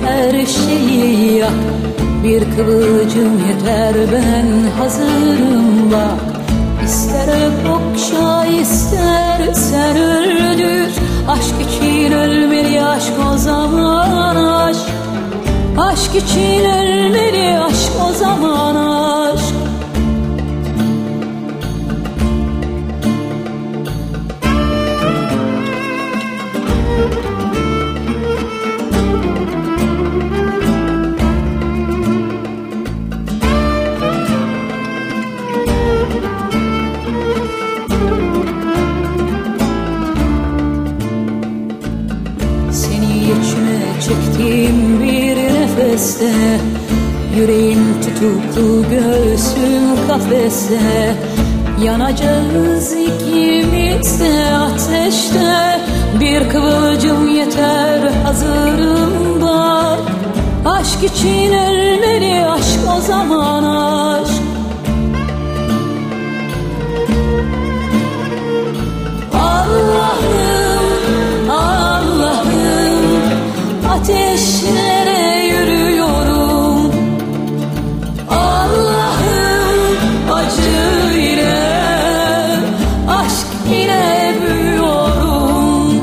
her şeyi yak. Bir kıvılcım yeter, ben hazırım bak. İster okşa istersen öldür, aşk için ölmeli aşk o zaman aşk. Aşk için ölmeli aşk o zaman aşk. Çektiğim bir nefeste, yüreğim tutuklu, göğsüm kafeste. Yanacağız ikimiz de ateşte. Bir kıvılcım yeter, hazırım bak. Aşk için ölmeli aşk o zaman aşk. Allah'ım, Allah'ım, ateşlere yürüyorum. Allah'ım, acı ile aşk ile büyüyorum.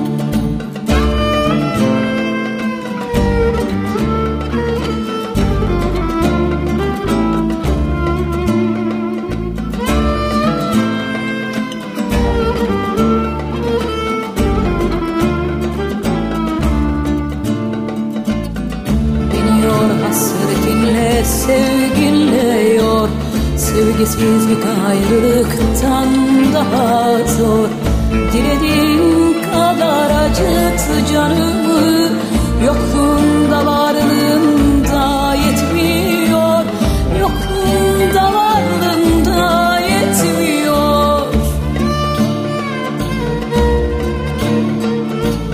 Hasretinle, sevginle yor. Sevgisizlik ayrılıktan daha zor. Dilediğin kadar acıt canımı, yokluğunda varlığında yetmiyor. Yokluğunda varlığında yetmiyor.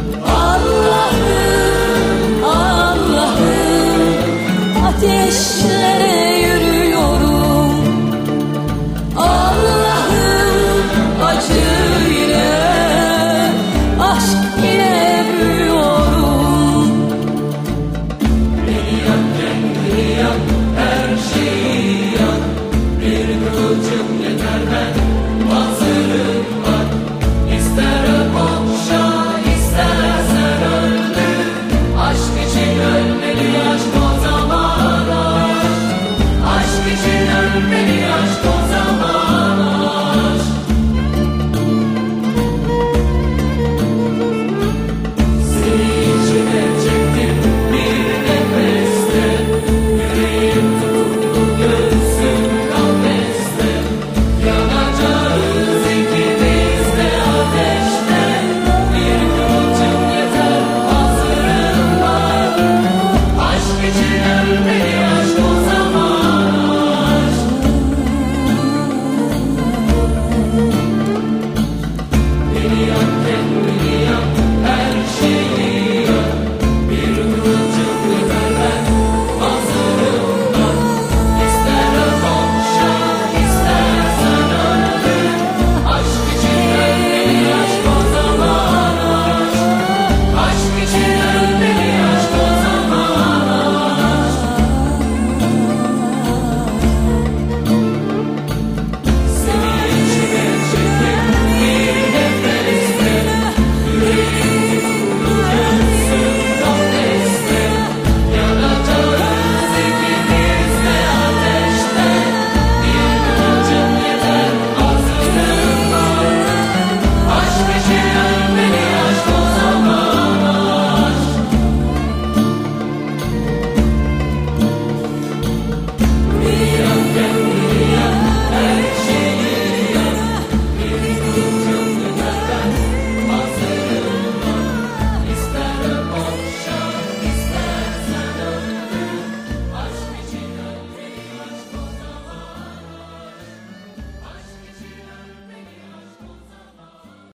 Allah'ım, Allah'ım, ateşle